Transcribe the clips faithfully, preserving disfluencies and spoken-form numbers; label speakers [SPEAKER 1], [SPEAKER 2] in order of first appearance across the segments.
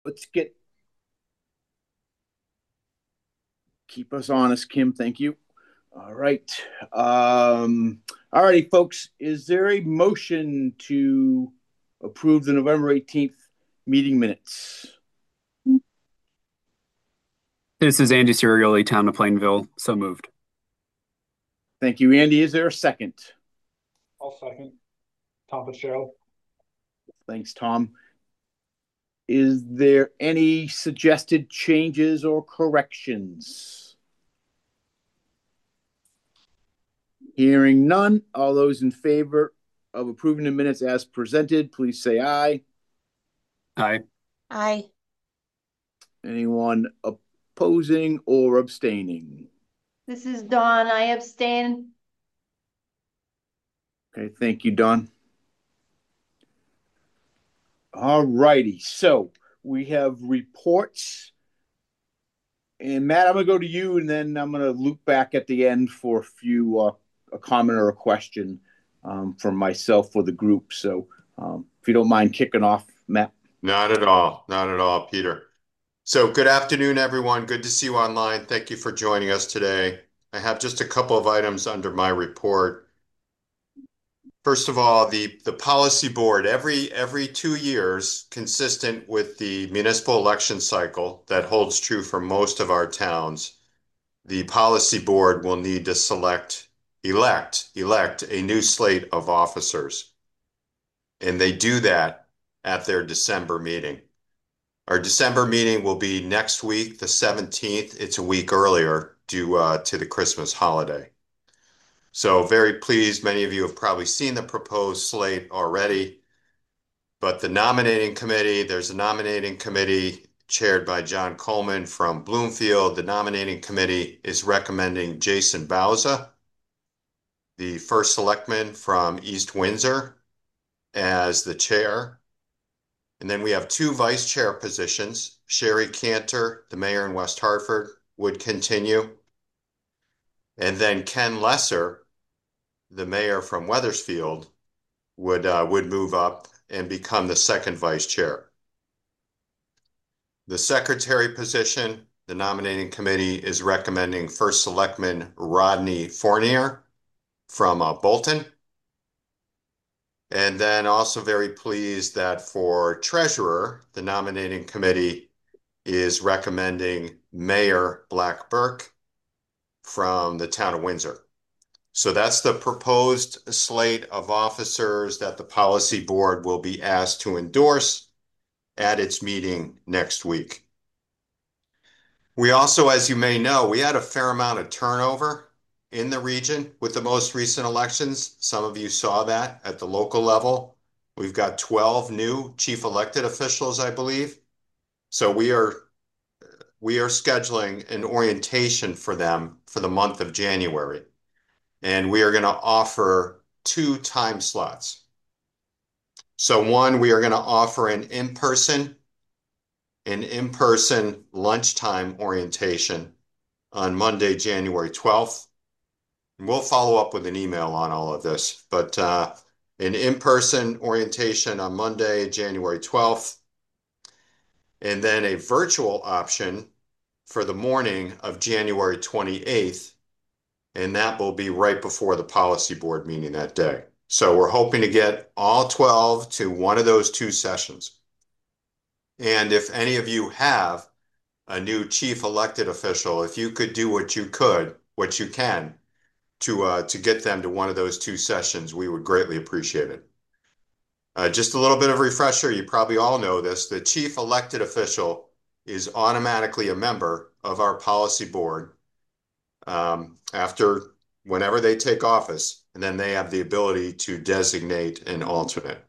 [SPEAKER 1] let's get keep us honest, Kim. Thank you. All right. Um, all righty, folks. Is there a motion to approve the November eighteenth meeting minutes?
[SPEAKER 2] This is Andy Serioli, Town of Plainville. So moved.
[SPEAKER 1] Thank you, Andy. Is there a second?
[SPEAKER 3] I'll second. Tom Fitzgerald.
[SPEAKER 1] Thanks, Tom. Is there any suggested changes or corrections? Hearing none, all those in favor of approving the minutes as presented, please say aye.
[SPEAKER 2] Aye.
[SPEAKER 4] Aye.
[SPEAKER 1] Anyone opposing or abstaining?
[SPEAKER 4] This is Dawn. I abstain.
[SPEAKER 1] Okay, thank you, Don. All righty, so we have reports. And Matt, I'm going to go to you, and then I'm going to loop back at the end for a few, uh, a comment or a question um, from myself for the group. So um, if you don't mind kicking off, Matt.
[SPEAKER 5] Not at all. Not at all, Peter. So good afternoon, everyone. Good to see you online. Thank you for joining us today. I have just a couple of items under my report. First of all, the, the policy board, every, every two years, consistent with the municipal election cycle that holds true for most of our towns, the policy board will need to select, elect, elect a new slate of officers. And they do that at their December meeting. Our December meeting will be next week, the seventeenth. It's a week earlier due uh, to the Christmas holiday. So very pleased. Many of you have probably seen the proposed slate already, but the nominating committee, there's a nominating committee chaired by John Coleman from Bloomfield. The nominating committee is recommending Jason Bauza, the first selectman from East Windsor, as the chair. And then we have two vice chair positions. Sherry Cantor, the mayor in West Hartford, would continue. And then Ken Lesser, the mayor from Wethersfield, would uh, would move up and become the second vice chair. The secretary position, the nominating committee is recommending First Selectman Rodney Fournier from uh, Bolton. And then also very pleased that for treasurer, the nominating committee is recommending Mayor Black Burke from the town of Windsor. So that's the proposed slate of officers that the policy board will be asked to endorse at its meeting next week. We also, as you may know, we had a fair amount of turnover in the region with the most recent elections. Some of you saw that at the local level. We've got twelve new chief elected officials, I believe. So we are we are scheduling an orientation for them for the month of January. And we are going to offer two time slots. So one, we are going to offer an in-person, an in-person lunchtime orientation on Monday, January twelfth. And we'll follow up with an email on all of this, but uh, an in-person orientation on Monday, January twelfth, and then a virtual option for the morning of January twenty-eighth, and that will be right before the policy board meeting that day. So we're hoping to get all twelve to one of those two sessions. And if any of you have a new chief elected official, if you could do what you could, what you can, to uh, to get them to one of those two sessions, we would greatly appreciate it. Uh, just a little bit of refresher, you probably all know this, the chief elected official is automatically a member of our policy board um, after whenever they take office, and then they have the ability to designate an alternate.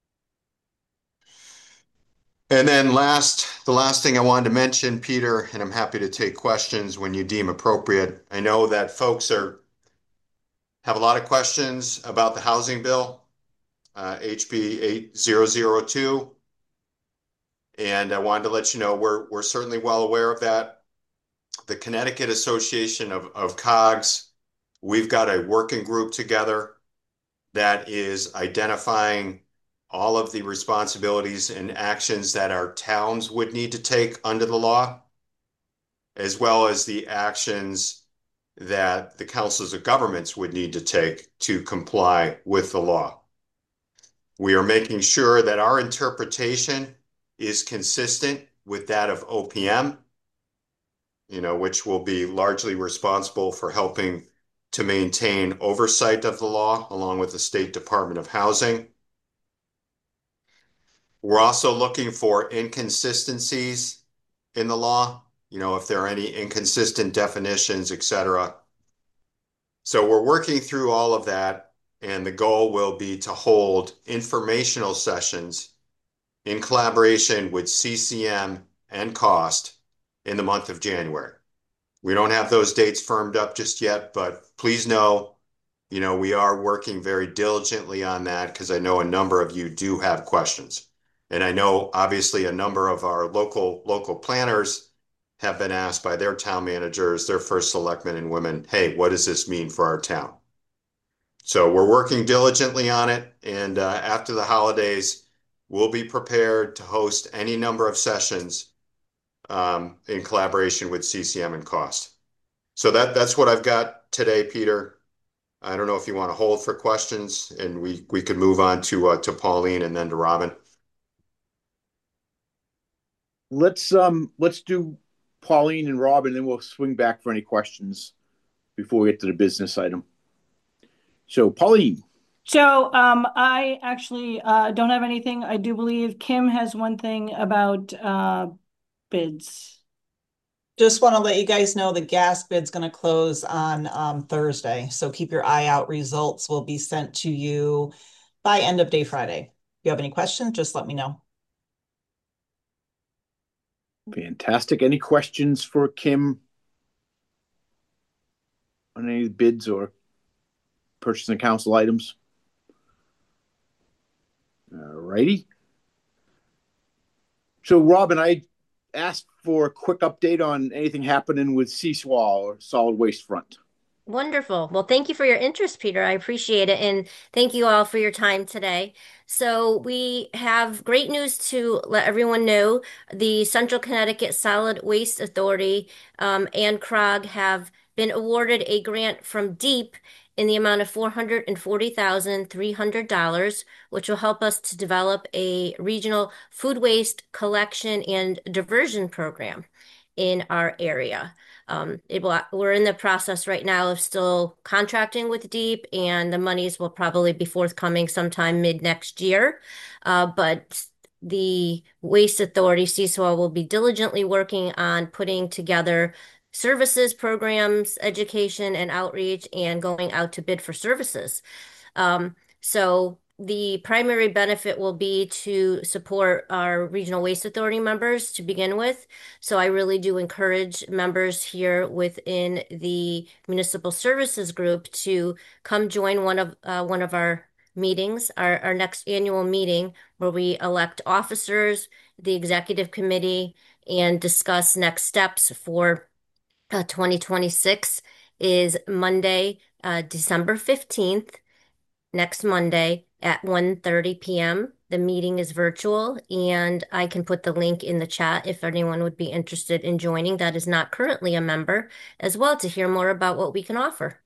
[SPEAKER 5] And then last, the last thing I wanted to mention, Peter, and I'm happy to take questions when you deem appropriate. I know that folks are have a lot of questions about the housing bill, uh, H B eight thousand two. And I wanted to let you know we're, we're certainly well aware of that. The Connecticut Association of, of COGS, we've got a working group together that is identifying all of the responsibilities and actions that our towns would need to take under the law, as well as the actions that the councils of governments would need to take to comply with the law. We are making sure that our interpretation is consistent with that of O P M, you know, which will be largely responsible for helping to maintain oversight of the law along with the State Department of Housing. We're also looking for inconsistencies in the law, you know, if there are any inconsistent definitions, et cetera. So we're working through all of that, and the goal will be to hold informational sessions in collaboration with C C M and COST in the month of January. We don't have those dates firmed up just yet, but please know, you know, we are working very diligently on that because I know a number of you do have questions. And I know obviously a number of our local local planners have been asked by their town managers, their first selectmen and women, hey, what does this mean for our town? So we're working diligently on it. And uh, after the holidays, we'll be prepared to host any number of sessions um, in collaboration with C C M and COST. So that that's what I've got today, Peter. I don't know if you want to hold for questions, and we we could move on to uh, to Pauline and then to Robin.
[SPEAKER 1] Let's um let's do Pauline and Robin, then we'll swing back for any questions before we get to the business item. So Pauline.
[SPEAKER 6] So um, I actually uh, don't have anything. I do believe Kim has one thing about uh, bids.
[SPEAKER 7] Just want to let you guys know the gas bid's going to close on um, Thursday. So keep your eye out. Results will be sent to you by end of day Friday. If you have any questions, just let me know.
[SPEAKER 1] Fantastic. Any questions for Kim on any bids or purchasing council items? All righty. So, Robin, I asked for a quick update on anything happening with C S W A or Solid Waste Front.
[SPEAKER 8] Wonderful. Well, thank you for your interest, Peter. I appreciate it. And thank you all for your time today. So we have great news to let everyone know. The Central Connecticut Solid Waste Authority um, and C R O G have been awarded a grant from DEEP in the amount of four hundred forty thousand three hundred dollars, which will help us to develop a regional food waste collection and diversion program in our area. Um, it will, we're in the process right now of still contracting with DEEP, and the monies will probably be forthcoming sometime mid next year. Uh, but the Waste Authority, C S W A, will be diligently working on putting together services, programs, education, and outreach, and going out to bid for services. Um, so the primary benefit will be to support our Regional Waste Authority members to begin with. So I really do encourage members here within the Municipal Services Group to come join one of uh, one of our meetings, our, our next annual meeting, where we elect officers, the executive committee, and discuss next steps for uh, twenty twenty-six is Monday, uh, December fifteenth, next Monday at one thirty p m The meeting is virtual, and I can put the link in the chat if anyone would be interested in joining that is not currently a member, as well to hear more about what we can offer.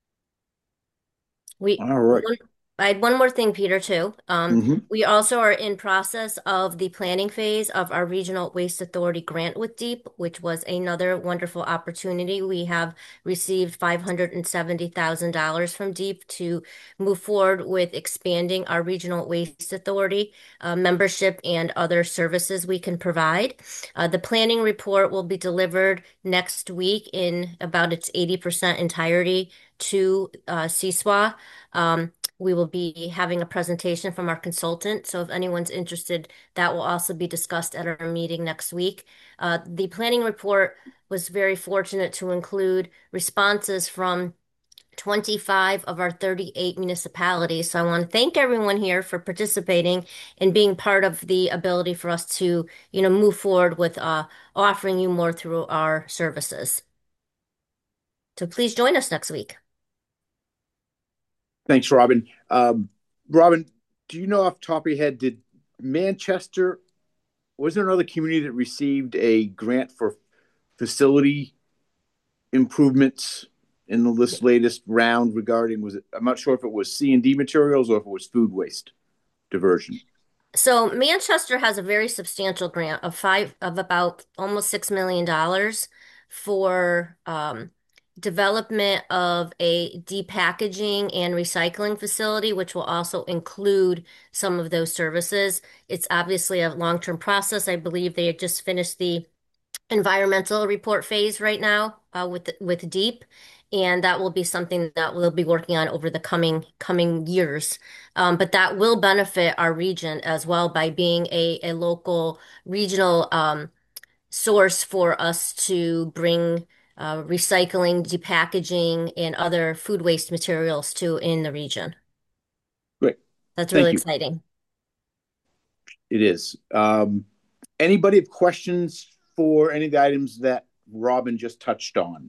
[SPEAKER 8] We
[SPEAKER 1] All right.
[SPEAKER 8] one, I had one more thing, Peter, too. Um,
[SPEAKER 1] Mm-hmm.
[SPEAKER 8] we also are in process of the planning phase of our Regional Waste Authority grant with DEEP, which was another wonderful opportunity. We have received five hundred seventy thousand dollars from DEEP to move forward with expanding our Regional Waste Authority uh, membership and other services we can provide. Uh, the planning report will be delivered next week in about its eighty percent entirety to uh, C S W A. Um, we will be having a presentation from our consultant. So if anyone's interested, that will also be discussed at our meeting next week. Uh, the planning report was very fortunate to include responses from twenty-five of our thirty-eight municipalities. So I want to thank everyone here for participating and being part of the ability for us to, you know, move forward with uh, offering you more through our services. So please join us next week.
[SPEAKER 1] Thanks, Robin. Um, Robin, do you know off the top of your head, did Manchester, was there another community that received a grant for facility improvements in the this latest round regarding, was it, I'm not sure if it was C and D materials or if it was food waste diversion.
[SPEAKER 8] So Manchester has a very substantial grant of five of about almost six million dollars for um, development of a depackaging and recycling facility, which will also include some of those services. It's obviously a long-term process. I believe they had just finished the environmental report phase right now uh, with with DEEP, and that will be something that we'll be working on over the coming coming years. Um, but that will benefit our region as well by being a, a local regional um, source for us to bring uh, recycling, depackaging, and other food waste materials to in the region.
[SPEAKER 1] Great.
[SPEAKER 8] That's
[SPEAKER 1] Thank
[SPEAKER 8] really
[SPEAKER 1] you.
[SPEAKER 8] exciting.
[SPEAKER 1] It is. Um, anybody have questions for any of the items that Robin just touched on?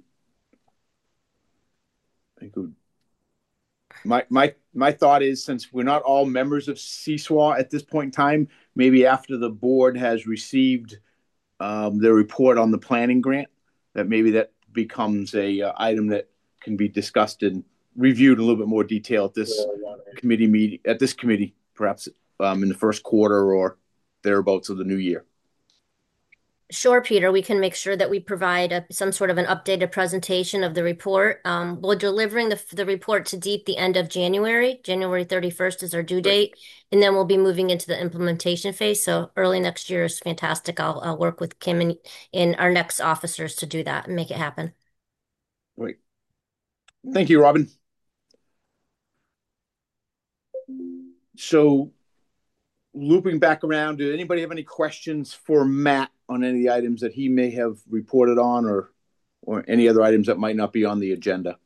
[SPEAKER 1] I think my my my thought is, since we're not all members of C S W A at this point in time, maybe after the board has received um, their report on the planning grant, that maybe that becomes a uh, item that can be discussed and reviewed in a little bit more detail at this committee meeting, at this committee, perhaps um, in the first quarter or thereabouts of the new year.
[SPEAKER 8] Sure, Peter. We can make sure that we provide a, some sort of an updated presentation of the report. Um, we're delivering the, the report to DEEP the end of January. January thirty-first is our due date, and then we'll be moving into the implementation phase. So early next year is fantastic. I'll, I'll work with Kim and, and our next officers to do that and make it happen.
[SPEAKER 1] Great. Thank you, Robin. So looping back around, did anybody have any questions for Matt on any of the items that he may have reported on, or or any other items that might not be on the agenda?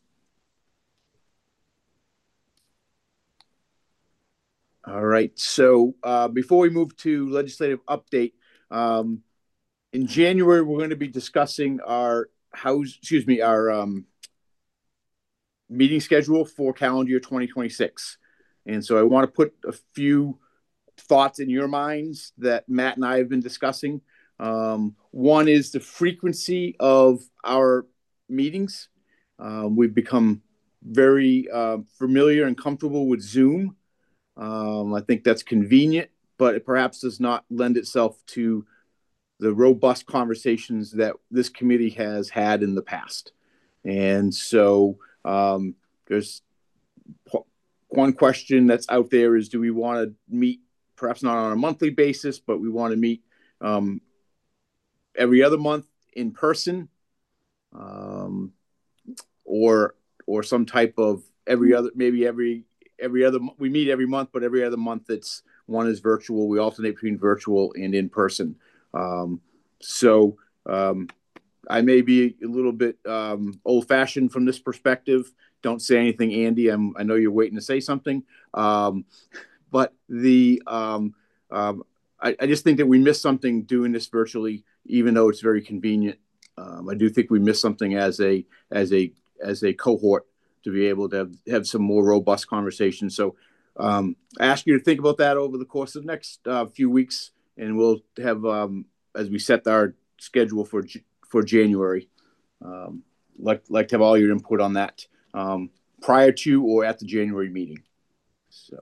[SPEAKER 1] All right. So uh, before we move to legislative update, um, in January, we're going to be discussing our house, excuse me, our um, meeting schedule for calendar year twenty twenty-six. And so I want to put a few thoughts in your minds that Matt and I have been discussing. Um, one is the frequency of our meetings. Um, we've become very uh, familiar and comfortable with Zoom. Um, I think that's convenient, but it perhaps does not lend itself to the robust conversations that this committee has had in the past. And so um, there's one question that's out there is, do we want to meet, perhaps not on a monthly basis, but we want to meet um, every other month in person, um, or or some type of every other, maybe every every other, we meet every month, but every other month it's one is virtual. We alternate between virtual and in person. Um, so um, I may be a little bit um, old fashioned from this perspective. Don't say anything, Andy. I'm, I know you're waiting to say something. Um, but the um, um, I, I just think that we missed something doing this virtually, even though it's very convenient. Um, I do think we missed something as a as a as a cohort to be able to have, have some more robust conversations. So um, I ask you to think about that over the course of the next uh, few weeks, and we'll have um, as we set our schedule for for January. Um, like like to have all your input on that um, prior to or at the January meeting. So,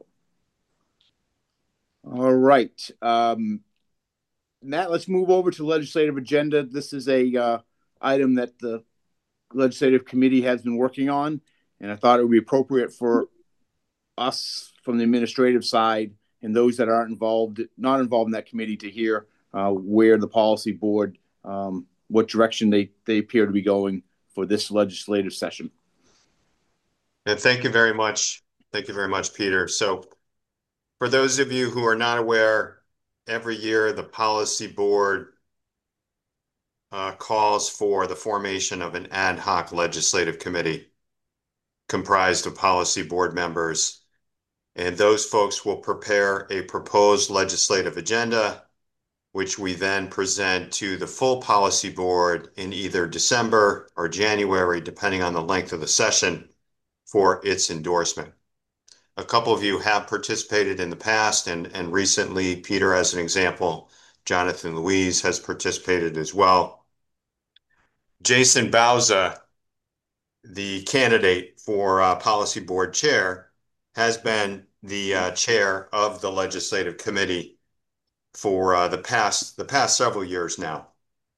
[SPEAKER 1] all right, um, Matt, let's move over to legislative agenda. This is a uh, item that the legislative committee has been working on, and I thought it would be appropriate for us from the administrative side and those that aren't involved, not involved in that committee, to hear uh, where the policy board, um, what direction they, they appear to be going for this legislative session.
[SPEAKER 5] And thank you very much. Thank you very much, Peter. So for those of you who are not aware, every year the policy board uh, calls for the formation of an ad hoc legislative committee comprised of policy board members. And those folks will prepare a proposed legislative agenda, which we then present to the full policy board in either December or January, depending on the length of the session, for its endorsement. A couple of you have participated in the past, and, and recently, Peter, as an example, Jonathan Louise has participated as well. Jason Bauza, the candidate for uh, Policy Board Chair, has been the uh, chair of the Legislative Committee for uh, the past the past several years now.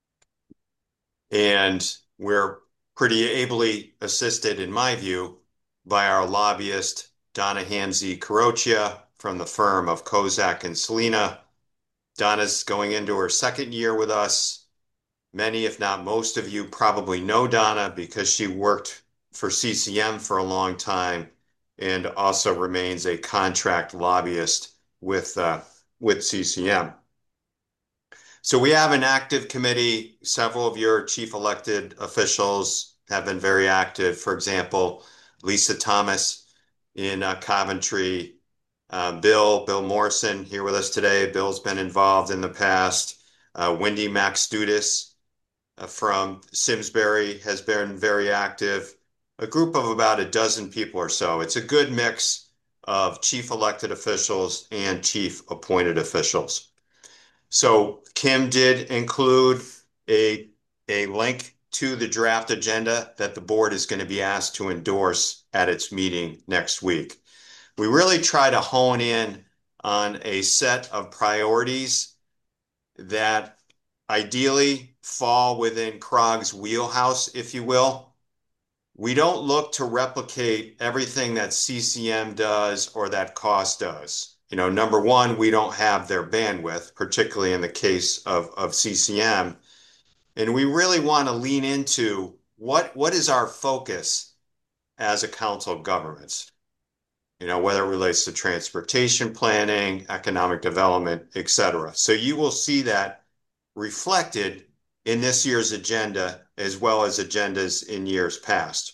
[SPEAKER 5] And we're pretty ably assisted, in my view, by our lobbyist, Donna Hamzy Carocia from the firm of Kozak and Salina. Donna's going into her second year with us. Many, if not most of you, probably know Donna because she worked for C C M for a long time and also remains a contract lobbyist with, uh, with C C M. So we have an active committee. Several of your chief elected officials have been very active. For example, Lisa Thomas in uh, Coventry, uh, Bill, Bill Morrison here with us today. Bill's been involved in the past. Uh, Wendy Maxtudis uh, from Simsbury has been very active. A group of about a dozen people or so. It's a good mix of chief elected officials and chief appointed officials. So Kim did include a, a link to the draft agenda that the board is going to be asked to endorse at its meeting next week. We really try to hone in on a set of priorities that ideally fall within C R O G's wheelhouse, if you will. We don't look to replicate everything that C C M does or that C O S does. You know, number one, we don't have their bandwidth, particularly in the case of, of C C M. And we really want to lean into what, what is our focus as a council of governments, you know, whether it relates to transportation planning, economic development, et cetera. So you will see that reflected in this year's agenda as well as agendas in years past.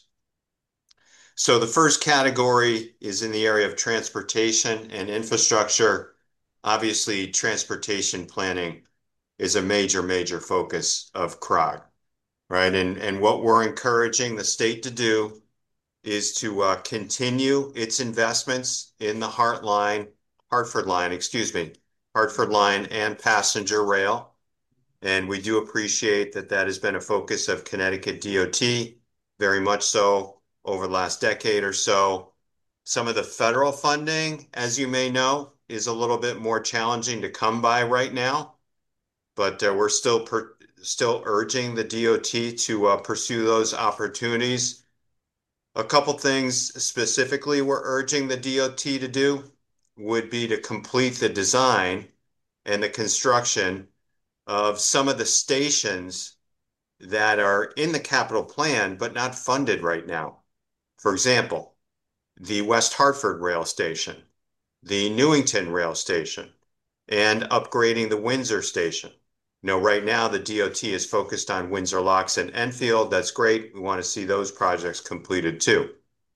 [SPEAKER 5] So the first category is in the area of transportation and infrastructure. Obviously, transportation planning is a major, major focus of C R O G, right? And, and what we're encouraging the state to do is to uh, continue its investments in the Heartline, Hartford line, excuse me, Hartford line and passenger rail. And we do appreciate that that has been a focus of Connecticut D O T, very much so over the last decade or so. Some of the federal funding, as you may know, is a little bit more challenging to come by right now, but uh, we're still per still urging the D O T to uh, pursue those opportunities. A couple things specifically we're urging the D O T to do would be to complete the design and the construction of some of the stations that are in the capital plan but not funded right now. For example, the West Hartford rail station, the Newington rail station, and upgrading the Windsor station. You know, right now the D O T is focused on Windsor Locks and Enfield. That's great. We want to see those projects completed too.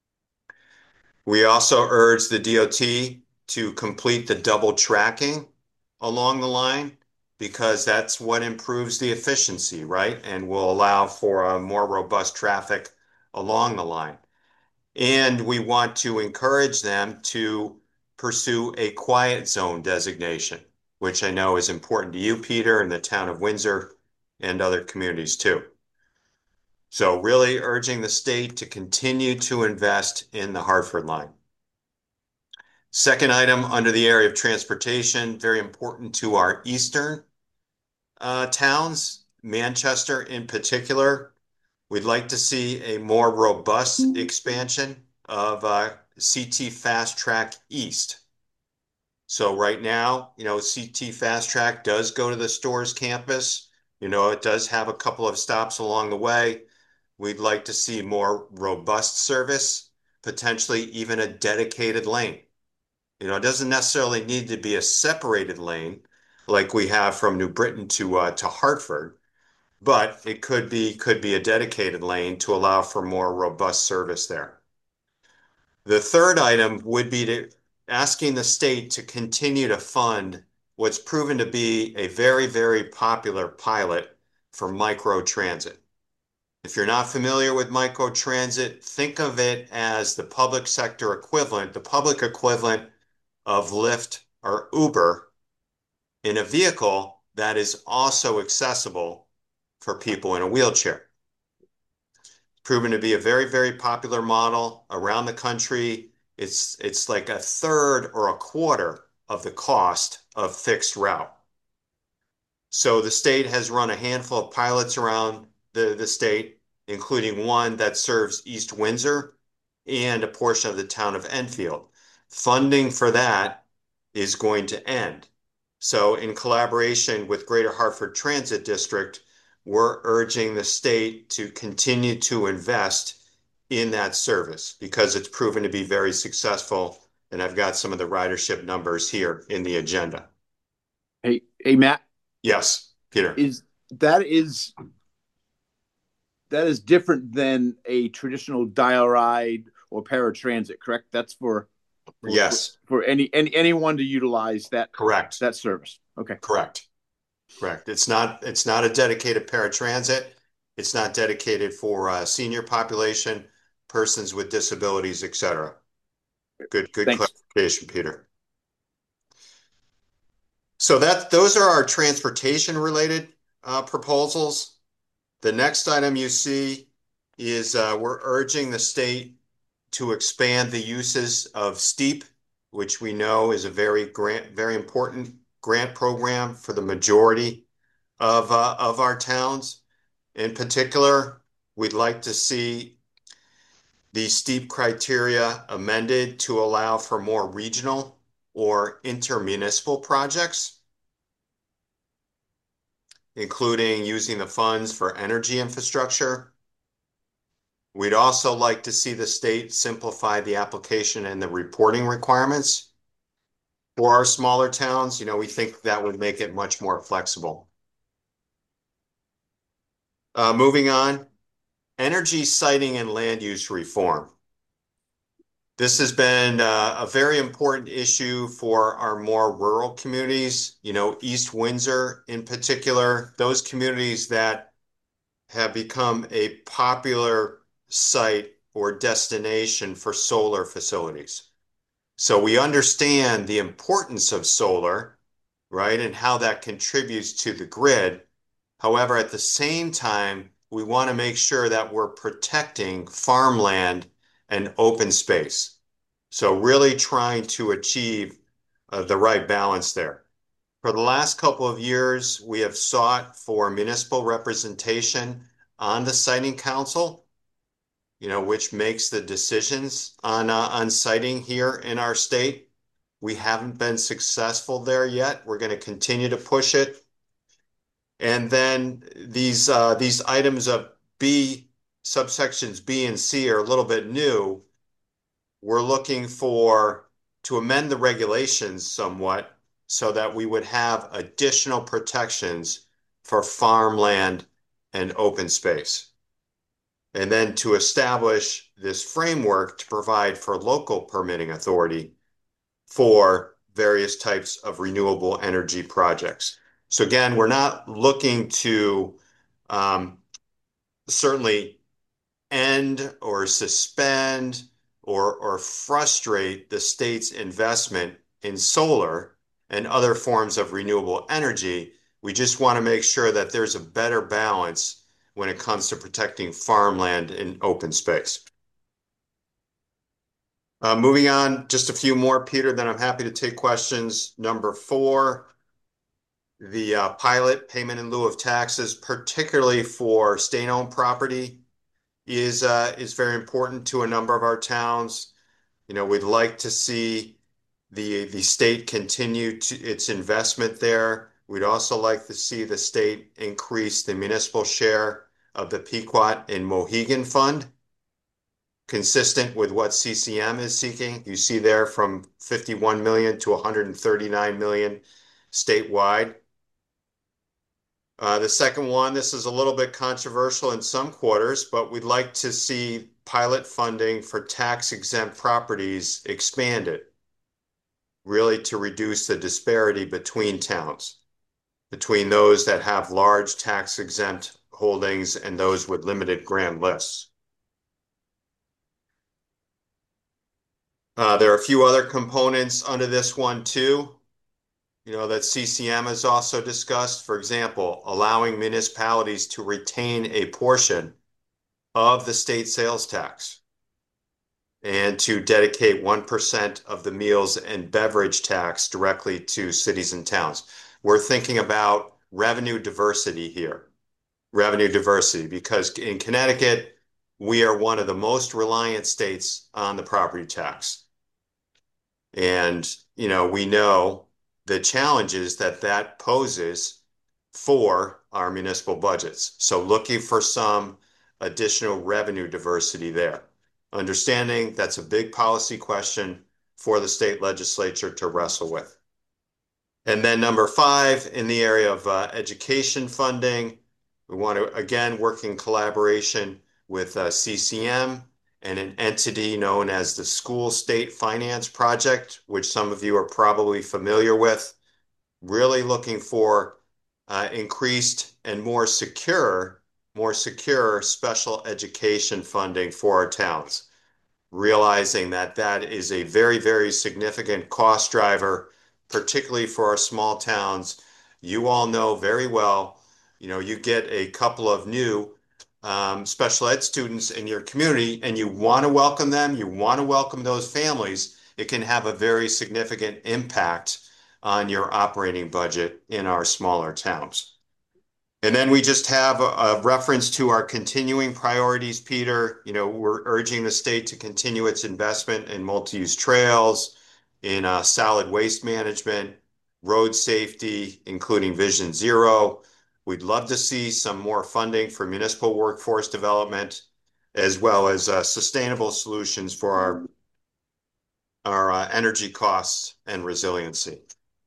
[SPEAKER 5] We also urge the D O T to complete the double tracking along the line because that's what improves the efficiency, right? And will allow for a more robust traffic along the line. And we want to encourage them to pursue a quiet zone designation, which I know is important to you, Peter, and the town of Windsor and other communities too. So really urging the state to continue to invest in the Hartford line. Second item under the area of transportation, very important to our eastern uh, towns, Manchester in particular. We'd like to see a more robust expansion of uh, C T Fast Track East. So right now, you know, C T Fast Track does go to the Storrs campus. You know, it does have a couple of stops along the way. We'd like to see more robust service, potentially even a dedicated lane. You know, it doesn't necessarily need to be a separated lane like we have from New Britain to uh, to Hartford, but it could be could be a dedicated lane to allow for more robust service there. The third item would be to asking the state to continue to fund what's proven to be a very, very popular pilot for micro transit. If you're not familiar with microtransit, think of it as the public sector equivalent, the public equivalent of Lyft or Uber in a vehicle that is also accessible for people in a wheelchair. Proven to be a very, very popular model around the country. It's, it's like a third or a quarter of the cost of fixed route. So the state has run a handful of pilots around the, the state, including one that serves East Windsor and a portion of the town of Enfield. Funding for that is going to end. So in collaboration with Greater Hartford Transit District, we're urging the state to continue to invest in that service because it's proven to be very successful. And I've got some of the ridership numbers here in the agenda.
[SPEAKER 1] Hey, hey, Matt.
[SPEAKER 5] Yes, Peter.
[SPEAKER 1] Is that is that is different than a traditional dial-ride or paratransit, correct? That's for, for
[SPEAKER 5] yes
[SPEAKER 1] for, for any, any anyone to utilize that
[SPEAKER 5] correct
[SPEAKER 1] that service. Okay,
[SPEAKER 5] correct, correct. It's not it's not a dedicated paratransit. It's not dedicated for uh, senior population, persons with disabilities, et cetera. Good good
[SPEAKER 1] Thanks.
[SPEAKER 5] clarification, Peter. So that those are our transportation related uh, proposals. The next item you see is uh, we're urging the state to expand the uses of STEEP, which we know is a very grant, very important grant program for the majority of uh, of our towns. In particular, we'd like to see the STEEP criteria amended to allow for more regional or intermunicipal projects, including using the funds for energy infrastructure. We'd also like to see the state simplify the application and the reporting requirements for our smaller towns. You know, we think that would make it much more flexible. Uh, moving on, energy siting and land use reform. This has been uh, a very important issue for our more rural communities, you know, East Windsor in particular, those communities that have become a popular site or destination for solar facilities. So we understand the importance of solar, right, and how that contributes to the grid. However, at the same time, we want to make sure that we're protecting farmland and open space. So really trying to achieve uh, the right balance there. For the last couple of years, we have sought for municipal representation on the siting council, you know, which makes the decisions on, uh, on siting here in our state. We haven't been successful there yet. We're going to continue to push it. And then these uh, these items of B, subsections B and C are a little bit new. We're looking for to amend the regulations somewhat so that we would have additional protections for farmland and open space. And then to establish this framework to provide for local permitting authority for various types of renewable energy projects. So again, we're not looking to um, certainly end or suspend or, or frustrate the state's investment in solar and other forms of renewable energy. We just want to make sure that there's a better balance when it comes to protecting farmland and open space. Uh, moving on, just a few more, Peter, then I'm happy to take questions. Number four, the uh, pilot payment in lieu of taxes, particularly for state-owned property, is uh, is very important to a number of our towns. You know, we'd like to see the the state continue to its investment there. We'd also like to see the state increase the municipal share of the Pequot and Mohegan Fund, consistent with what C C M is seeking. You see there from fifty-one million to one hundred thirty-nine million statewide. Uh, the second one, this is a little bit controversial in some quarters, but we'd like to see pilot funding for tax-exempt properties expanded, really to reduce the disparity between towns, between those that have large tax-exempt holdings and those with limited grant lists. Uh, there are a few other components under this one too, you know, that C C M has also discussed. For example, allowing municipalities to retain a portion of the state sales tax and to dedicate one percent of the meals and beverage tax directly to cities and towns. We're thinking about revenue diversity here, revenue diversity, because in Connecticut, we are one of the most reliant states on the property tax. And, you know, we know the challenges that that poses for our municipal budgets. So looking for some additional revenue diversity there. Understanding that's a big policy question for the state legislature to wrestle with. And then number five, in the area of uh, education funding, we want to, again, work in collaboration with uh, C C M and an entity known as the School State Finance Project, which some of you are probably familiar with. Really looking for uh, increased and more secure, more secure special education funding for our towns, realizing that that is a very, very significant cost driver, particularly for our small towns. You all know very well, you know, you get a couple of new um, special ed students in your community and you want to welcome them, you want to welcome those families, it can have a very significant impact on your operating budget in our smaller towns. And then we just have a, a reference to our continuing priorities, Peter. You know, we're urging the state to continue its investment in multi-use trails, in uh, solid waste management, road safety, including Vision Zero. We'd love to see some more funding for municipal workforce development, as well as uh, sustainable solutions for our, our uh, energy costs and resiliency.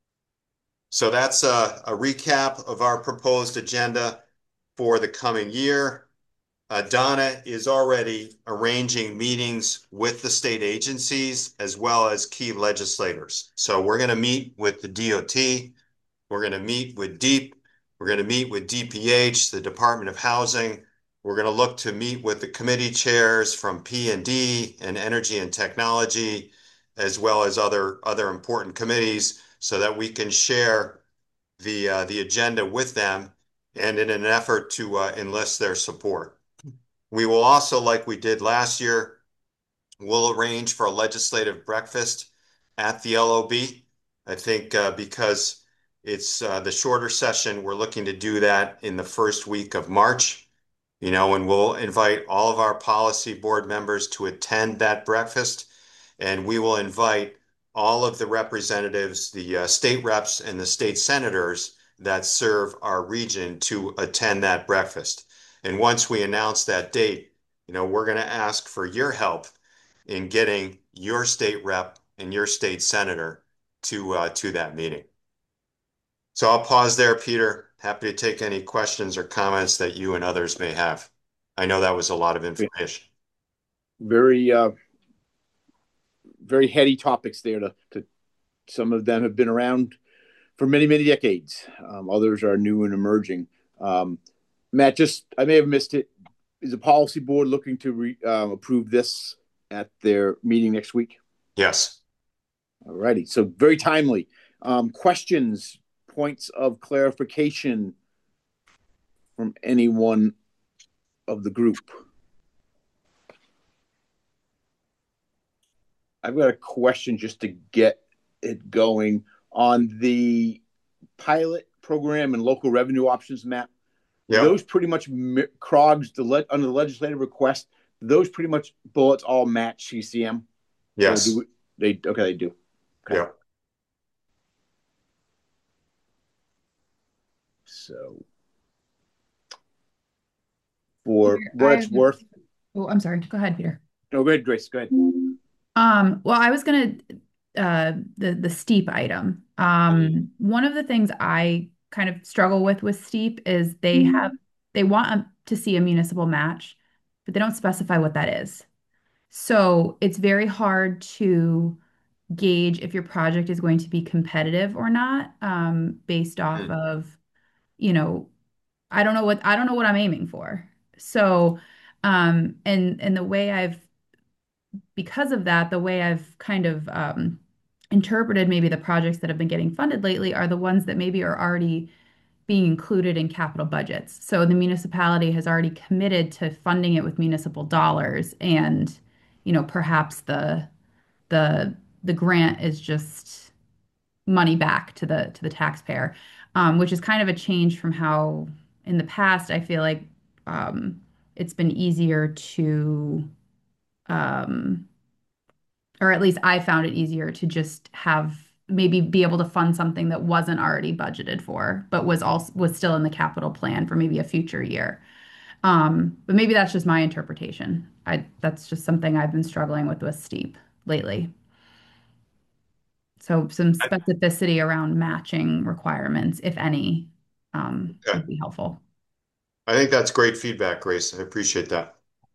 [SPEAKER 5] So that's a, a recap of our proposed agenda for the coming year. Uh, Donna is already arranging meetings with the state agencies as well as key legislators. So we're going to meet with the D O T. We're going to meet with DEEP. We're going to meet with D P H, the Department of Housing. We're going to look to meet with the committee chairs from P and D and Energy and Technology, as well as other, other important committees, so that we can share the, uh, the agenda with them and in an effort to uh, enlist their support. We will also, like we did last year, we'll arrange for a legislative breakfast at the L O B. I think uh, because it's uh, the shorter session, we're looking to do that in the first week of March, you know, and we'll invite all of our policy board members to attend that breakfast. And we will invite all of the representatives, the uh, state reps and the state senators that serve our region to attend that breakfast. And once we announce that date, you know, we're going to ask for your help in getting your state rep and your state senator to uh, to that meeting. So I'll pause there, Peter. Happy to take any questions or comments that you and others may have. I know that was a lot of information.
[SPEAKER 1] Very, uh, very heady topics there. To, to some of them have been around for many, many decades. Um, others are new and emerging. Um, Matt, just I may have missed it. Is the policy board looking to re, uh, approve this at their meeting next week?
[SPEAKER 5] Yes.
[SPEAKER 1] All righty. So very timely. Um, questions, points of clarification from anyone of the group? I've got a question just to get it going on the pilot program and local revenue options map.
[SPEAKER 5] Yeah.
[SPEAKER 1] Those pretty much CROGS the le- under the legislative request. Those pretty much bullets all match C C M.
[SPEAKER 5] Yes.
[SPEAKER 1] Do we, they okay. They do. Okay.
[SPEAKER 5] Yeah.
[SPEAKER 1] So for
[SPEAKER 9] Peter,
[SPEAKER 1] what it's
[SPEAKER 9] I've-
[SPEAKER 1] worth.
[SPEAKER 9] Oh, I'm sorry. Go ahead, Peter.
[SPEAKER 1] No, go ahead, Grace. Go ahead.
[SPEAKER 9] Um, well, I was gonna uh the the steep item. Um, one of the things I kind of struggle with with steep is they have they want a, to see a municipal match, but they don't specify what that is. So it's very hard to gauge if your project is going to be competitive or not, um, based off
[SPEAKER 5] Hmm.
[SPEAKER 9] of, you know, I don't know what I don't know what I'm aiming for. So, um, and and the way I've because of that, the way I've kind of um, interpreted maybe the projects that have been getting funded lately are the ones that maybe are already being included in capital budgets. So the municipality has already committed to funding it with municipal dollars, and you know, perhaps the the the grant is just money back to the to the taxpayer, um, which is kind of a change from how in the past I feel like um, it's been easier to um, or at least I found it easier to just have maybe be able to fund something that wasn't already budgeted for, but was also was still in the capital plan for maybe a future year. Um, but maybe that's just my interpretation. I that's just something I've been struggling with with Steep lately. So some
[SPEAKER 5] I,
[SPEAKER 9] specificity around matching requirements, if any, um,
[SPEAKER 5] okay.
[SPEAKER 9] would be helpful.
[SPEAKER 5] I think that's great feedback, Grace. I appreciate that.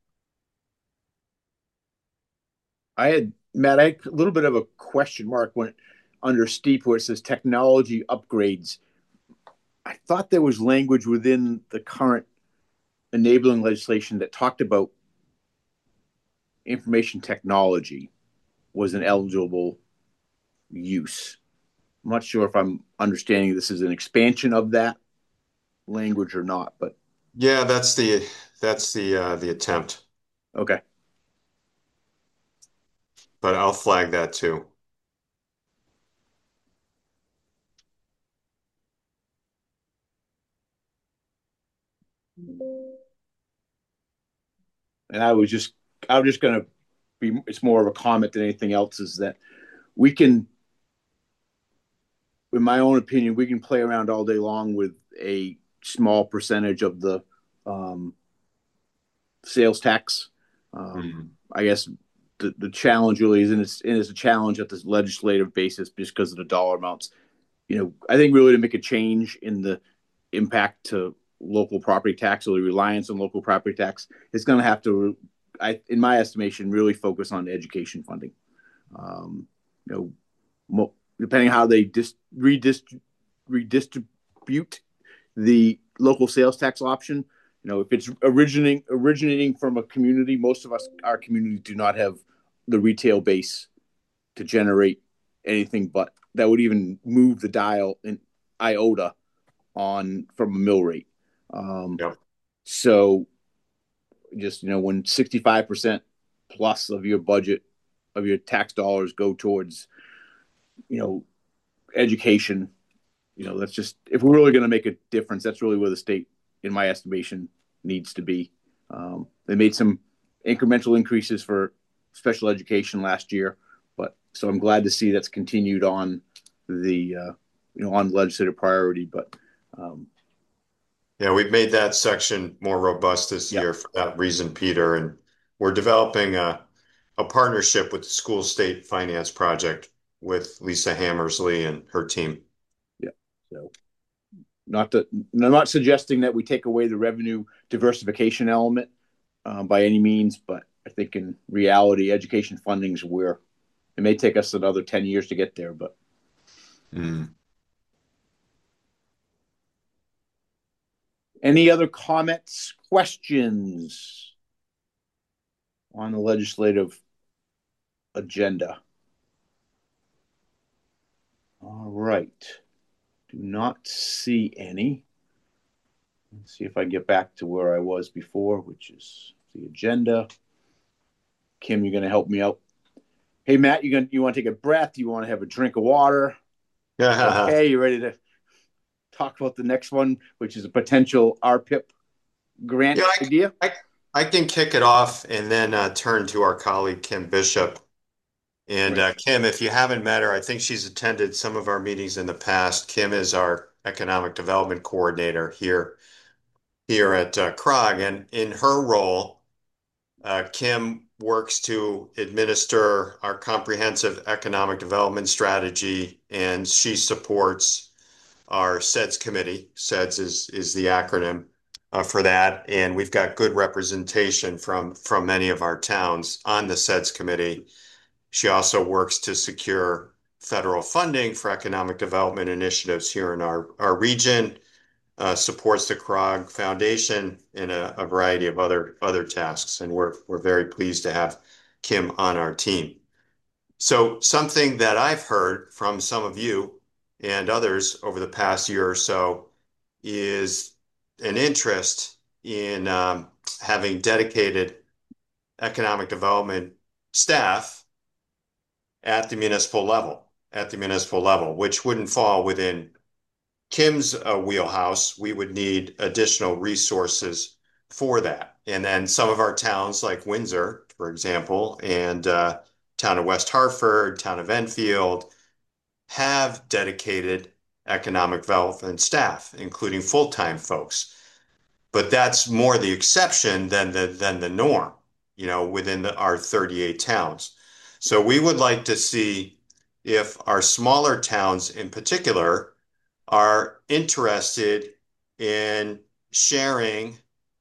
[SPEAKER 1] I had Matt, I had a little bit of a question mark when under Steep where it says technology upgrades. I thought there was language within the current enabling legislation that talked about information technology was an eligible use. I'm not sure if I'm understanding this is an expansion of that language or not, but
[SPEAKER 5] Yeah, that's the that's the uh, the attempt,
[SPEAKER 1] okay.
[SPEAKER 5] but I'll flag that too.
[SPEAKER 1] And I was just I was just going to be it's more of a comment than anything else is that we can in my own opinion we can play around all day long with a small percentage of the um, sales tax. Um,
[SPEAKER 5] Mhm.
[SPEAKER 1] I guess the, the challenge really is, and it's, and it's a challenge at this legislative basis just because of the dollar amounts. You know, I think really to make a change in the impact to local property tax or the reliance on local property tax, it's going to have to, I, in my estimation, really focus on education funding. Um, you know, mo- depending how they dis- redist- redistribute the local sales tax option. You know, if it's originating originating from a community, most of us, our community, do not have the retail base to generate anything but that would even move the dial in iota on from a mill rate. Um,
[SPEAKER 5] Yep.
[SPEAKER 1] so just you know, when sixty-five percent plus of your budget of your tax dollars go towards you know education, you know that's just if we're really going to make a difference, that's really where the state, in my estimation, needs to be. Um, they made some incremental increases for special education last year, but so I'm glad to see that's continued on the uh, you know on legislative priority. But um,
[SPEAKER 5] Yeah, we've made that section more robust this
[SPEAKER 1] yeah,
[SPEAKER 5] year for that reason, Peter, and we're developing a a partnership with the School State Finance Project with Lisa Hammersley and her team.
[SPEAKER 1] yeah. So not that I'm not suggesting that we take away the revenue diversification element um, by any means, but I think in reality, education funding is where it may take us another ten years to get there, but
[SPEAKER 5] Mm.
[SPEAKER 1] any other comments, questions on the legislative agenda? All right. Do not see any. Let's see if I get back to where I was before, which is the agenda. Kim, you're going to help me out. Hey, Matt, you going you want to take a breath? You want to have a drink of water?
[SPEAKER 5] Yeah,
[SPEAKER 1] Okay, you ready to talk about the next one, which is a potential R P I P grant
[SPEAKER 5] I,
[SPEAKER 1] idea?
[SPEAKER 5] I, I can kick it off and then uh, turn to our colleague Kim Bishop. And
[SPEAKER 1] Right.
[SPEAKER 5] uh, Kim, if you haven't met her, I think she's attended some of our meetings in the past. Kim is our economic development coordinator here here at uh, CROG, and in her role, uh, Kim works to administer our comprehensive economic development strategy, and she supports our C E D S committee. C E D S is is the acronym uh, for that, and we've got good representation from from many of our towns on the C E D S committee. She also works to secure federal funding for economic development initiatives here in our, our region. uh, supports the Krog Foundation in a, a variety of other other tasks, and we're we're very pleased to have Kim on our team. So something that I've heard from some of you and others over the past year or so is an interest in um, having dedicated economic development staff at the municipal level, at the municipal level, which wouldn't fall within Kim's uh, wheelhouse. We would need additional resources for that. And then some of our towns like Windsor, for example, and uh, town of West Hartford, town of Enfield, have dedicated economic development staff, including full-time folks. But that's more the exception than the than the norm, you know, within the, our thirty-eight towns. So we would like to see if our smaller towns in particular are interested in sharing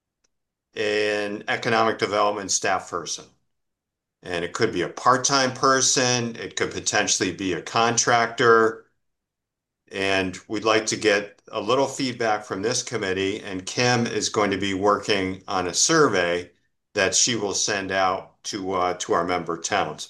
[SPEAKER 5] an economic development staff person. And it could be a part-time person, it could potentially be a contractor. And we'd like to get a little feedback from this committee, and Kim is going to be working on a survey that she will send out to uh, to our member towns.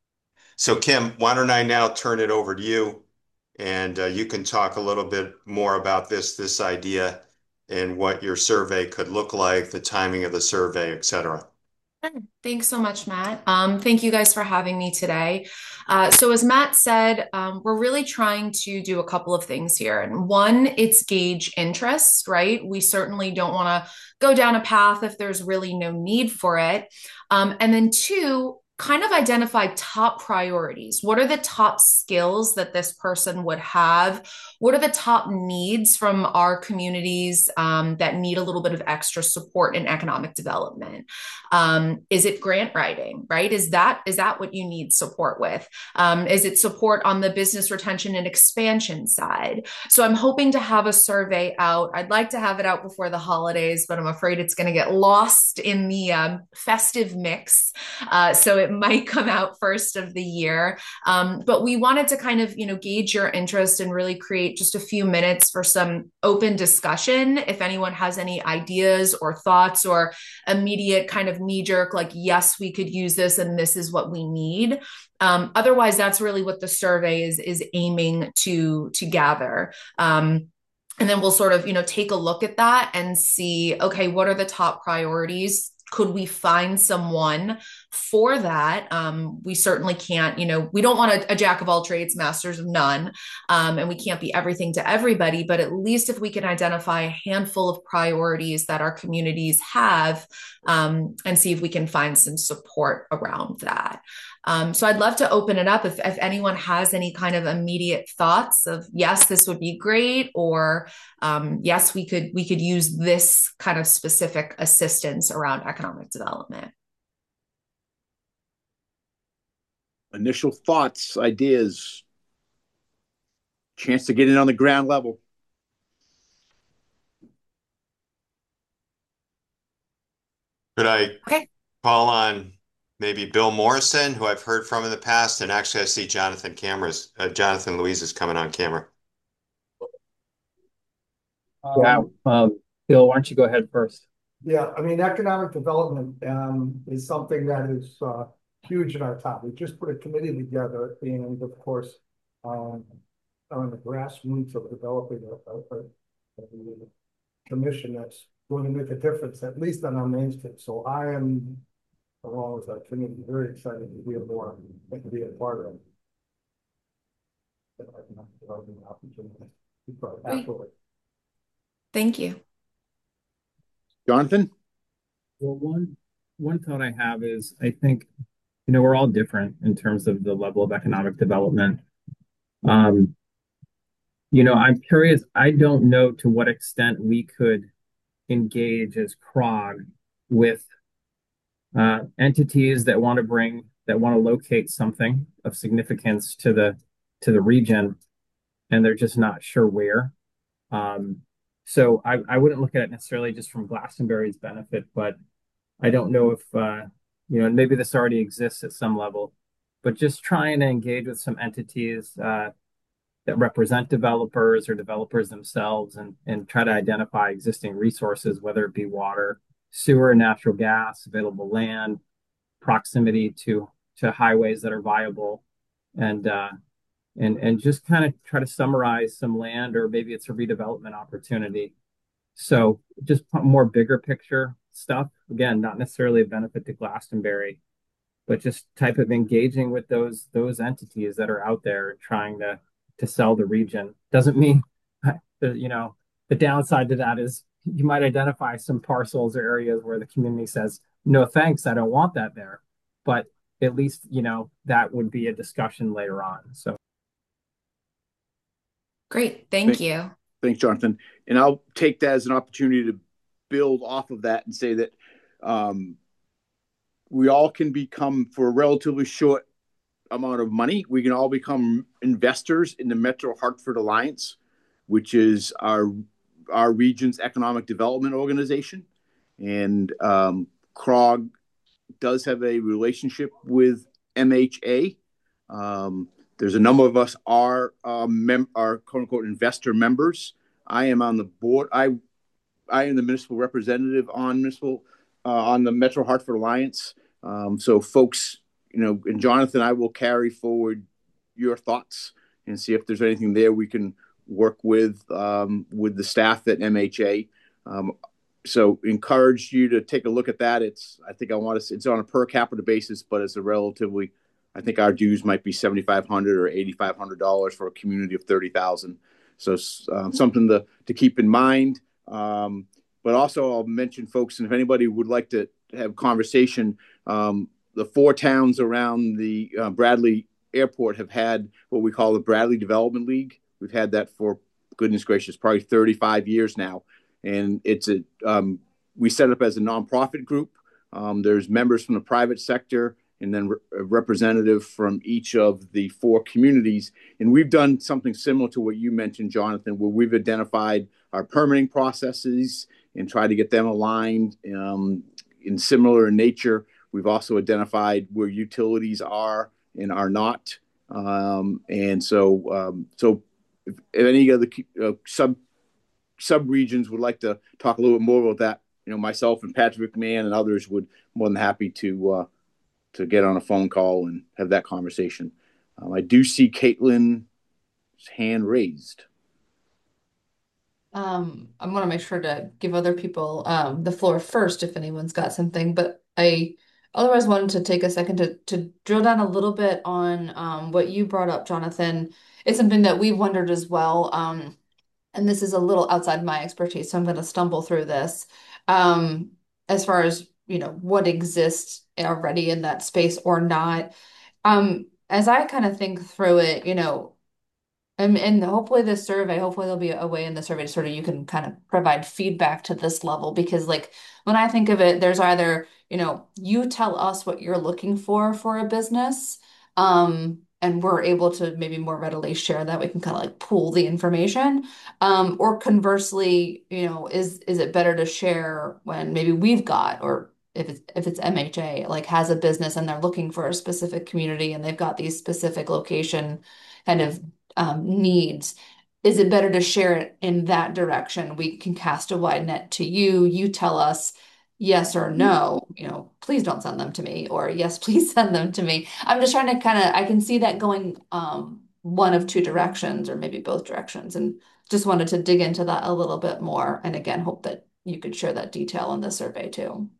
[SPEAKER 5] So Kim, why don't I now turn it over to you, and uh, you can talk a little bit more about this this idea and what your survey could look like, the timing of the survey, et cetera.
[SPEAKER 10] Thanks so much, Matt. Um, thank you guys for having me today. Uh, so as Matt said, um, we're really trying to do a couple of things here. And one, it's gauge interest, right? We certainly don't want to go down a path if there's really no need for it. Um, and then two, kind of identify top priorities. What are the top skills that this person would have? What are the top needs from our communities um, that need a little bit of extra support in economic development? Um, is it grant writing, right? Is that is that what you need support with? Um, is it support on the business retention and expansion side? So I'm hoping to have a survey out. I'd like to have it out before the holidays, but I'm afraid it's going to get lost in the um, festive mix. Uh, so it might come out first of the year. Um, but we wanted to kind of, you know, gauge your interest and really create just a few minutes for some open discussion. If anyone has any ideas or thoughts or immediate kind of knee jerk, like, yes, we could use this and this is what we need. Um, otherwise, that's really what the survey is, is aiming to, to gather. Um, and then we'll sort of, you know, take a look at that and see, okay, what are the top priorities? Could we find someone for that? Um, we certainly can't, you know, we don't want a, a jack of all trades, masters of none. Um, and we can't be everything to everybody, but at least if we can identify a handful of priorities that our communities have, um, and see if we can find some support around that. Um, so I'd love to open it up if, if anyone has any kind of immediate thoughts of, yes, this would be great, or um, yes, we could we could use this kind of specific assistance around economic development.
[SPEAKER 1] Initial thoughts, ideas, chance to get in on the ground level.
[SPEAKER 5] Could I
[SPEAKER 10] Okay.
[SPEAKER 5] call on maybe Bill Morrison, who I've heard from in the past, and actually I see Jonathan cameras, uh, Jonathan Louise is coming on camera.
[SPEAKER 3] Yeah.
[SPEAKER 11] Um, Bill, why don't you go ahead first?
[SPEAKER 3] Yeah, I mean, economic development um, is something that is uh, huge in our town. We just put a committee together, and of course, um, on the grassroots of developing a, a, a, a commission that's going to make a difference, at least on our main street. So I am, along with our committee, very excited to be a more and to be a part of the economic development opportunity. Absolutely.
[SPEAKER 10] Thank you.
[SPEAKER 1] Jonathan?
[SPEAKER 11] Well, one one thought I have is I think, you know, we're all different in terms of the level of economic development. Um, you know, I'm curious, I don't know to what extent we could engage as Krog with uh, entities that want to bring, that want to locate something of significance to the to the region, and they're just not sure where. Um, so I, I wouldn't look at it necessarily just from Glastonbury's benefit, but I don't know if, uh, you know, and maybe this already exists at some level, but just trying to engage with some entities uh, that represent developers or developers themselves, and, and try to identify existing resources, whether it be water, sewer, natural gas, available land, proximity to, to highways that are viable, and, uh, and, and just kind of try to summarize some land, or maybe it's a redevelopment opportunity. So just more bigger picture stuff. Again, not necessarily a benefit to Glastonbury, but just type of engaging with those those entities that are out there trying to to sell the region. Doesn't mean, you know, the downside to that is you might identify some parcels or areas where the community says, no, thanks, I don't want that there. But at least, you know, that would be a discussion later on. So
[SPEAKER 10] Great. Thank
[SPEAKER 1] Thank-
[SPEAKER 10] you.
[SPEAKER 1] Thanks, Jonathan. And I'll take that as an opportunity to build off of that and say that um, we all can become, for a relatively short amount of money, we can all become investors in the Metro Hartford Alliance, which is our our region's economic development organization. And um, C R O G does have a relationship with M H A. Um, there's a number of us are uh, mem- are quote unquote investor members. I am on the board. I I am the municipal representative on municipal uh, on the Metro Hartford Alliance. Um, so folks, you know, and Jonathan, I will carry forward your thoughts and see if there's anything there we can work with um, with the staff at M H A. Um, so encourage you to take a look at that. It's, I think I want to, it's on a per capita basis, but it's a relatively, I think our dues might be seventy-five hundred dollars or eighty-five hundred dollars for a community of thirty thousand. So um, something to, to keep in mind. Um, but also I'll mention, folks, and if anybody would like to have conversation, um, the four towns around the uh, Bradley Airport have had what we call the Bradley Development League. We've had that for, goodness gracious, probably thirty-five years now. And it's a, um, we set up as a nonprofit group. Um, there's members from the private sector and then re- a representative from each of the four communities. And we've done something similar to what you mentioned, Jonathan, where we've identified our permitting processes and tried to get them aligned um, in similar in nature. We've also identified where utilities are and are not. Um, and so, um, so if, if any of the uh, sub sub regions would like to talk a little bit more about that, you know, myself and Patrick McMahon and others would more than happy to uh, to get on a phone call and have that conversation. Um, I do see Caitlin's hand raised.
[SPEAKER 12] Um, I'm going to make sure to give other people um, the floor first if anyone's got something, but I otherwise wanted to take a second to, to drill down a little bit on um, what you brought up, Jonathan. It's something that we've wondered as well. Um, and this is a little outside my expertise, so I'm going to stumble through this. Um, as far as, you know, what exists already in that space or not. Um, as I kind of think through it, you know, and, and hopefully this survey, hopefully there'll be a way in the survey to sort of you can kind of provide feedback to this level, because like when I think of it, there's either, you know, you tell us what you're looking for for a business, um, and we're able to maybe more readily share that. We can kind of like pool the information. Um, or conversely, you know, is is it better to share when maybe we've got, or if it's if it's M H A, like has a business and they're looking for a specific community and they've got these specific location kind of um, needs. Is it better to share it in that direction? We can cast a wide net to you. You tell us yes or no, you know, please don't send them to me, or yes, please send them to me. I'm just trying to kind of, I can see that going um, one of two directions or maybe both directions, and just wanted to dig into that a little bit more. And again, hope that you could share that detail in the survey too.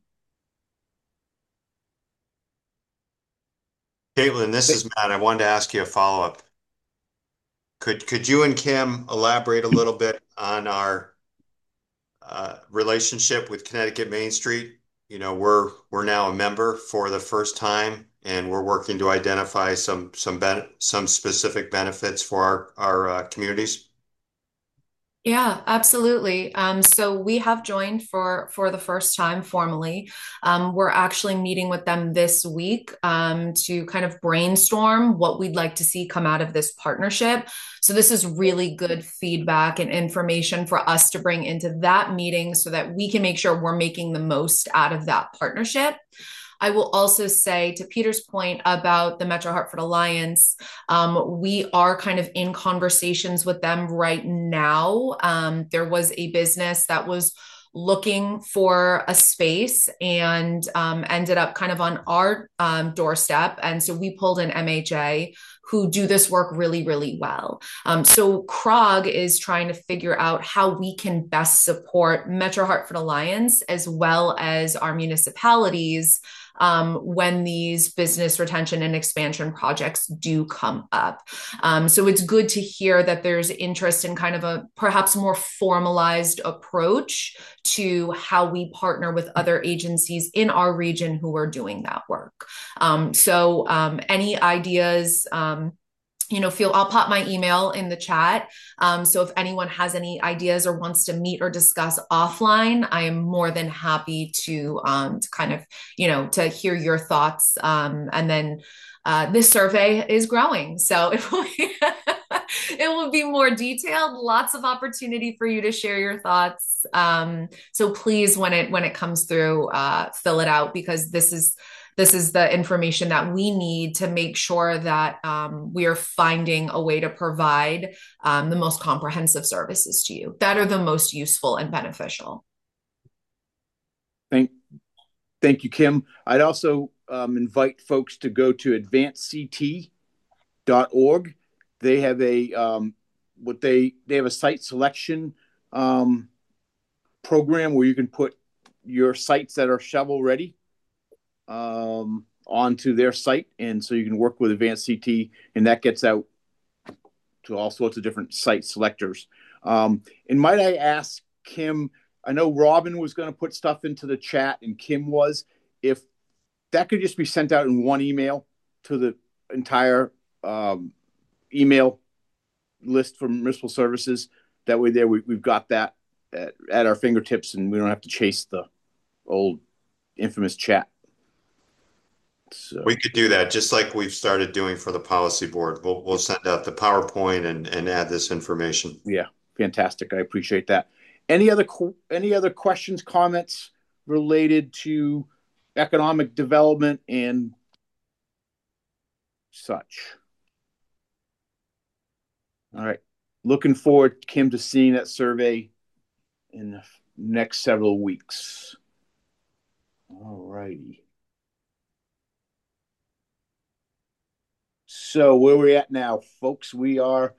[SPEAKER 5] Caitlin, this is Matt. I wanted to ask you a follow-up. Could could you and Kim elaborate a little bit on our uh, relationship with Connecticut Main Street? You know, we're we're now a member for the first time, and we're working to identify some some ben some specific benefits for our our uh, communities.
[SPEAKER 10] Yeah, absolutely. Um, so we have joined for for the first time formally. Um, we're actually meeting with them this week um, to kind of brainstorm what we'd like to see come out of this partnership. So this is really good feedback and information for us to bring into that meeting so that we can make sure we're making the most out of that partnership. I will also say, to Peter's point about the Metro Hartford Alliance, um, we are kind of in conversations with them right now. Um, there was a business that was looking for a space and um, ended up kind of on our um, doorstep. And so we pulled in M H A, who do this work really, really well. Um, so C R O G is trying to figure out how we can best support Metro Hartford Alliance as well as our municipalities um, when these business retention and expansion projects do come up. Um, so it's good to hear that there's interest in kind of a perhaps more formalized approach to how we partner with other agencies in our region who are doing that work. Um, so um, any ideas, um, you know, feel, I'll pop my email in the chat. Um, so if anyone has any ideas or wants to meet or discuss offline, I am more than happy to, um, to kind of, you know, to hear your thoughts. Um, and then uh, this survey is growing. So it will be, it will be more detailed, lots of opportunity for you to share your thoughts. Um, so please, when it, when it comes through, uh, fill it out, because this is, This is the information that we need to make sure that um, we are finding a way to provide um, the most comprehensive services to you that are the most useful and beneficial.
[SPEAKER 1] Thank, thank you, Kim. I'd also um, invite folks to go to advance c t dot org. They have a um, what they they have a site selection um, program where you can put your sites that are shovel ready um, onto their site. And so you can work with Advanced C T, and that gets out to all sorts of different site selectors. Um, and might I ask Kim, I know Robin was going to put stuff into the chat and Kim was, if that could just be sent out in one email to the entire um, email list from Municipal Services. That way there we, we've got that at, at our fingertips and we don't have to chase the old infamous chat. So
[SPEAKER 5] we could do that just like we've started doing for the policy board. We'll we'll send out the PowerPoint and, and add this information.
[SPEAKER 1] Yeah, fantastic. I appreciate that. Any other any other questions, comments related to economic development and such? All right. Looking forward, Kim, to seeing that survey in the next several weeks. All righty. So where we're at now, folks, we are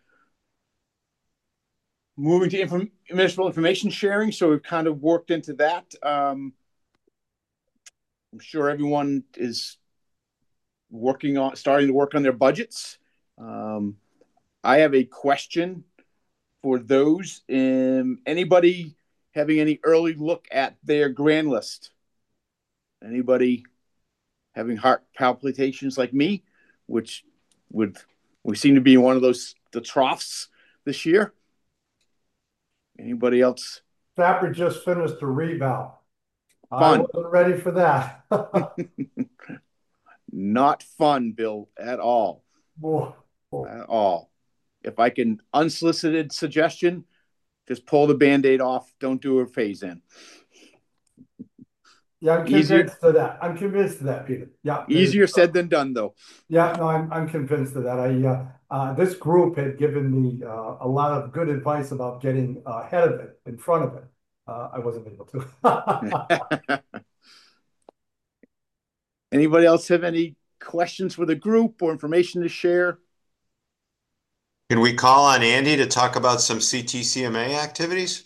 [SPEAKER 1] moving to inform municipal information sharing. So we've kind of worked into that. Um, I'm sure everyone is working on, starting to work on their budgets. Um, I have a question for those. Um, anybody having any early look at their grand list? Anybody having heart palpitations like me, which would we seem to be in one of those the troughs this year? Anybody else?
[SPEAKER 3] Sapper just finished a reval.
[SPEAKER 1] Fun.
[SPEAKER 3] I wasn't ready for that.
[SPEAKER 1] Not fun, Bill, at all.
[SPEAKER 3] Whoa. Whoa.
[SPEAKER 1] At all. If I can, unsolicited suggestion, just pull the Band-Aid off. Don't do a phase in.
[SPEAKER 3] Yeah, I'm convinced Easier. of that. I'm convinced of that, Peter. Yeah.
[SPEAKER 1] Easier said than done, though.
[SPEAKER 3] Yeah, no, I'm I'm convinced of that. I uh, uh, this group had given me uh, a lot of good advice about getting ahead of it, in front of it. Uh, I wasn't able to.
[SPEAKER 1] Anybody else have any questions for the group or information to share?
[SPEAKER 5] Can we call on Andy to talk about some C T C M A activities?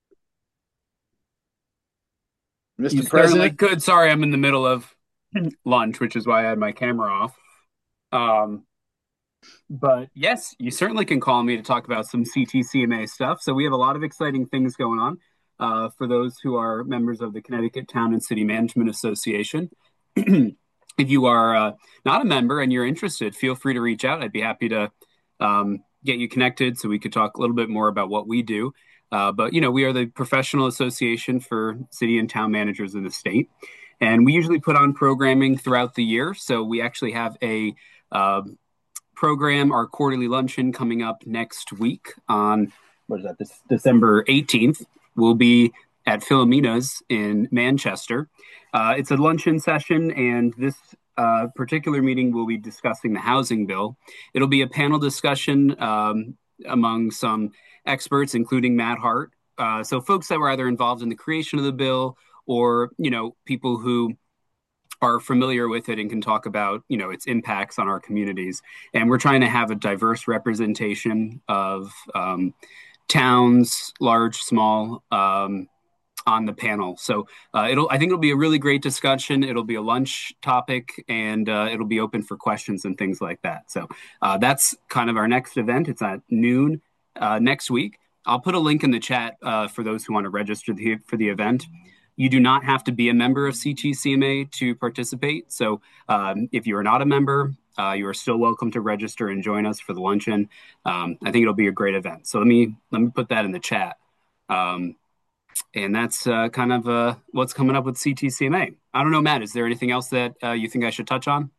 [SPEAKER 2] Mister You President, could. Sorry, I'm in the middle of lunch, which is why I had my camera off. Um, but yes, you certainly can call me to talk about some C T C M A stuff. So we have a lot of exciting things going on uh, for those who are members of the Connecticut Town and City Management Association. If you are uh, not a member and you're interested, feel free to reach out. I'd be happy to um, get you connected so we could talk a little bit more about what we do. Uh, but, you know, we are the professional association for city and town managers in the state. And we usually put on programming throughout the year. So we actually have a uh, program, our quarterly luncheon coming up next week on, what is that, this December eighteenth. We'll be at Philomena's in Manchester. Uh, it's a luncheon session, and this uh, particular meeting will be discussing the housing bill. It'll be a panel discussion um, among some experts, including Matt Hart. Uh, so folks that were either involved in the creation of the bill or, you know, people who are familiar with it and can talk about, you know, its impacts on our communities. And we're trying to have a diverse representation of um, towns, large, small, um, on the panel. So uh, it'll, I think it'll be a really great discussion. It'll be a lunch topic, and uh, it'll be open for questions and things like that. So uh, that's kind of our next event. It's at noon uh, next week. I'll put a link in the chat uh, for those who want to register the, for the event. You do not have to be a member of C T C M A to participate. So um, if you are not a member, uh, you are still welcome to register and join us for the luncheon. Um, I think it'll be a great event. So let me let me put that in the chat. Um, and that's uh, kind of uh, what's coming up with C T C M A. I don't know, Matt, is there anything else that uh, you think I should touch on?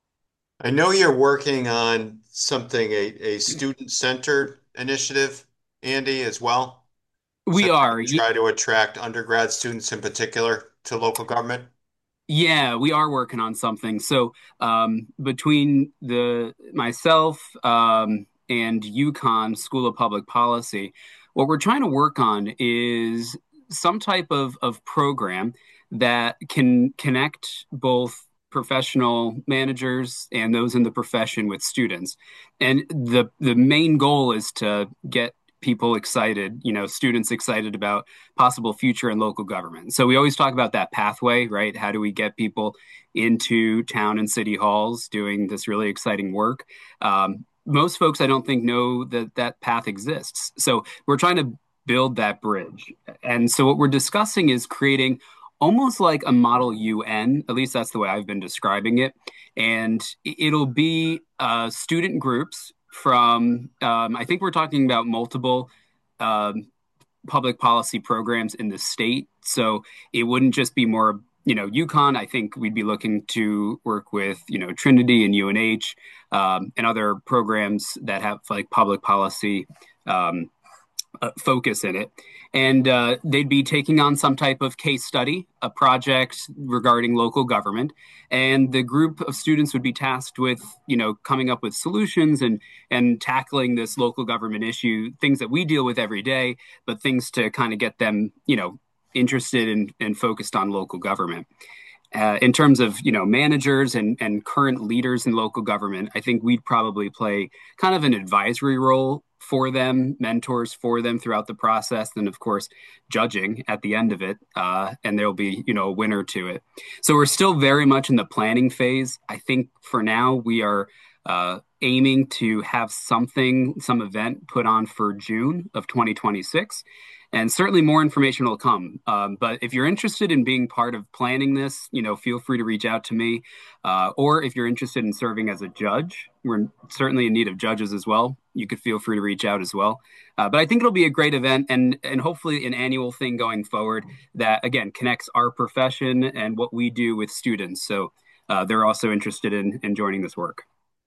[SPEAKER 5] I know you're working on something, a, a student-centered initiative, Andy, as well.
[SPEAKER 2] We
[SPEAKER 5] So
[SPEAKER 2] are.
[SPEAKER 5] try to attract undergrad students in particular to local government.
[SPEAKER 2] Yeah, we are working on something. So um, between the myself um, and UConn School of Public Policy, what we're trying to work on is some type of, of program that can connect both professional managers and those in the profession with students. And the the main goal is to get people excited, you know, students excited about possible future in local government. So we always talk about that pathway, right? How do we get people into town and city halls doing this really exciting work? Um, most folks, I don't think, know that that path exists. So we're trying to build that bridge. And so what we're discussing is creating almost like a model U N, at least that's the way I've been describing it. And it'll be uh, student groups from, um, I think we're talking about multiple um, public policy programs in the state. So it wouldn't just be more, you know, UConn. I think we'd be looking to work with, you know, Trinity and U N H um, and other programs that have like public policy um, uh, focus in it. And uh, they'd be taking on some type of case study, a project regarding local government. And the group of students would be tasked with, you know, coming up with solutions and and tackling this local government issue, things that we deal with every day, but things to kind of get them, you know, interested and, and focused on local government. Uh, in terms of, you know, managers and, and current leaders in local government, I think we'd probably play kind of an advisory role for them, mentors for them throughout the process, and of course, judging at the end of it. Uh, and there'll be, you know, a winner to it. So we're still very much in the planning phase. I think for now we are uh, aiming to have something, some event put on for June of twenty twenty-six. And certainly more information will come. Um, but if you're interested in being part of planning this, you know, feel free to reach out to me. Uh, or if you're interested in serving as a judge, we're certainly in need of judges as well. You could feel free to reach out as well. Uh, but I think it'll be a great event and and hopefully an annual thing going forward that, again, connects our profession and what we do with students. So uh, they're also interested in, in joining this work.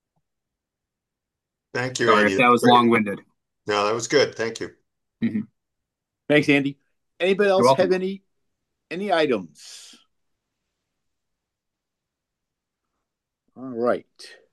[SPEAKER 5] Thank you,
[SPEAKER 2] Sorry
[SPEAKER 5] Andy.
[SPEAKER 2] if that was long-winded.
[SPEAKER 5] No, that was good. Thank you.
[SPEAKER 2] Mm-hmm.
[SPEAKER 1] Thanks, Andy. Anybody else have any any items? All right.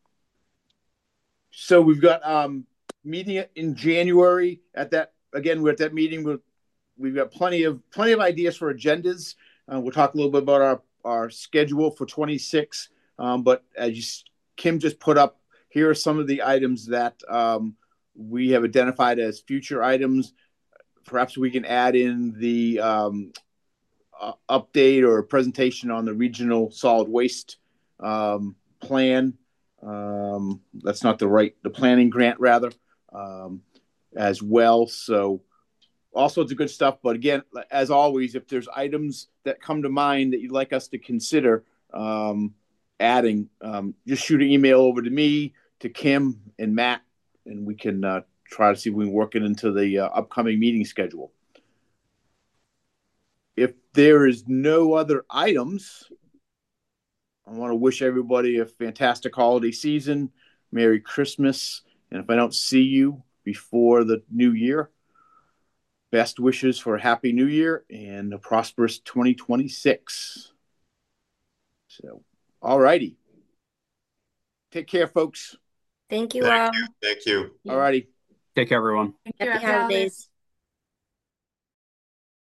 [SPEAKER 1] So we've got um meeting in January. At that again, we're at that meeting. We've we've got plenty of plenty of ideas for agendas. Uh, we'll talk a little bit about our our schedule for twenty-six. Um, but as you, Kim just put up, here are some of the items that um, we have identified as future items. Perhaps we can add in the um, uh, update or presentation on the regional solid waste um, plan. Um, that's not the right, the planning grant rather, um, as well. So all sorts of good stuff. But again, as always, if there's items that come to mind that you'd like us to consider um, adding, um, just shoot an email over to me, to Kim and Matt, and we can uh, try to see if we can work it into the uh, upcoming meeting schedule. If there is no other items, I want to wish everybody a fantastic holiday season, Merry Christmas, and if I don't see you before the new year, best wishes for a happy new year and a prosperous twenty twenty-six. So, all righty. Take care, folks.
[SPEAKER 8] Thank you
[SPEAKER 5] Thank
[SPEAKER 8] all.
[SPEAKER 5] you. Thank you.
[SPEAKER 1] All righty.
[SPEAKER 2] Take care, everyone.
[SPEAKER 12] Thank you.
[SPEAKER 8] Happy
[SPEAKER 12] Happy
[SPEAKER 8] holidays.